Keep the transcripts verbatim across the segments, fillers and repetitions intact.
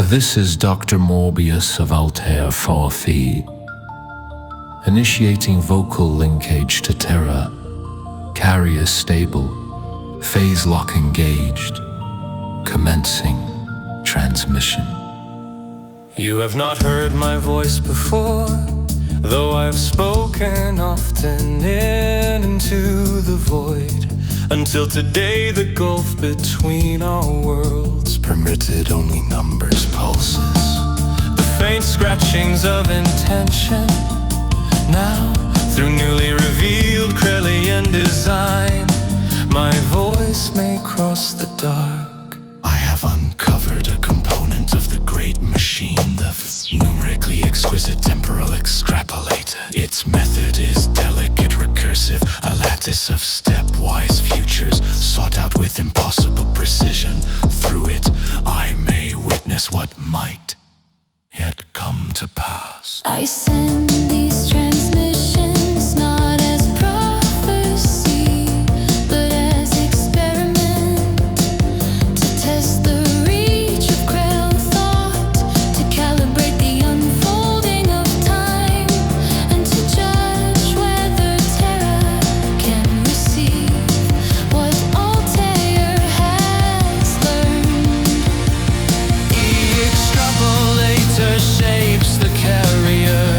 This is Doctor Morbius of Altair four Phi. Initiating vocal linkage to Terra. Carrier stable. Phase lock engaged. Commencing transmission. You have not heard my voice before, though I've spoken often in into the void. Until today the gulf between our worlds permitted only numbers, pulses, the faint scratchings of intention. Now, through newly revealed Krellian design, my voice may cross the dark. I have uncovered a component of the great machine, the numerically exquisite temporal extrapolator. Its method is delicate, recursive, a lattice of stepwise futures sought out with impossible precision. Through it, I may witness what might yet come to pass. I send these transmissions not as prophecy, but as experiment to test the reach of Krell thought, to calibrate the unfolding of time, and to judge whether Terra can receive what Altair has learned. The extrapolator shapes the carrier.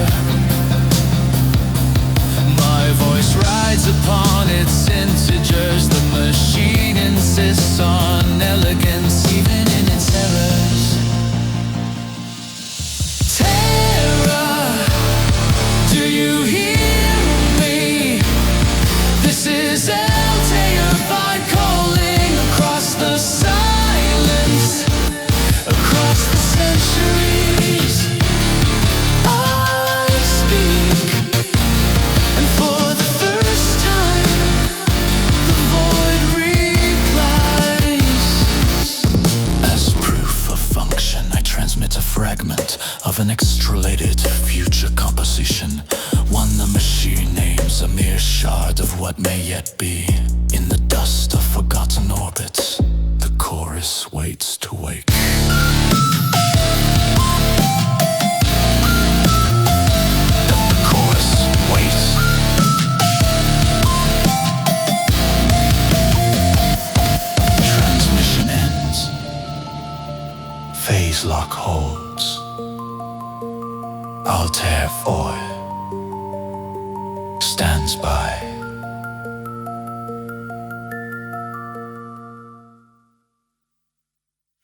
My voice rides upon its integers. The machine insists on elegance, even in its errors. Terra, do you hear me? This is Altair by calling across the silence, across the centuries. I speak, and for the first time, the void replies. As proof of function, I transmit a fragment of an extralated future composition, one the machine names a mere shard of what may yet be. In the dust of forgotten orbits, the chorus waits to wake. The chorus waits. Transmission ends. Phase lock holds. Altair four stands by.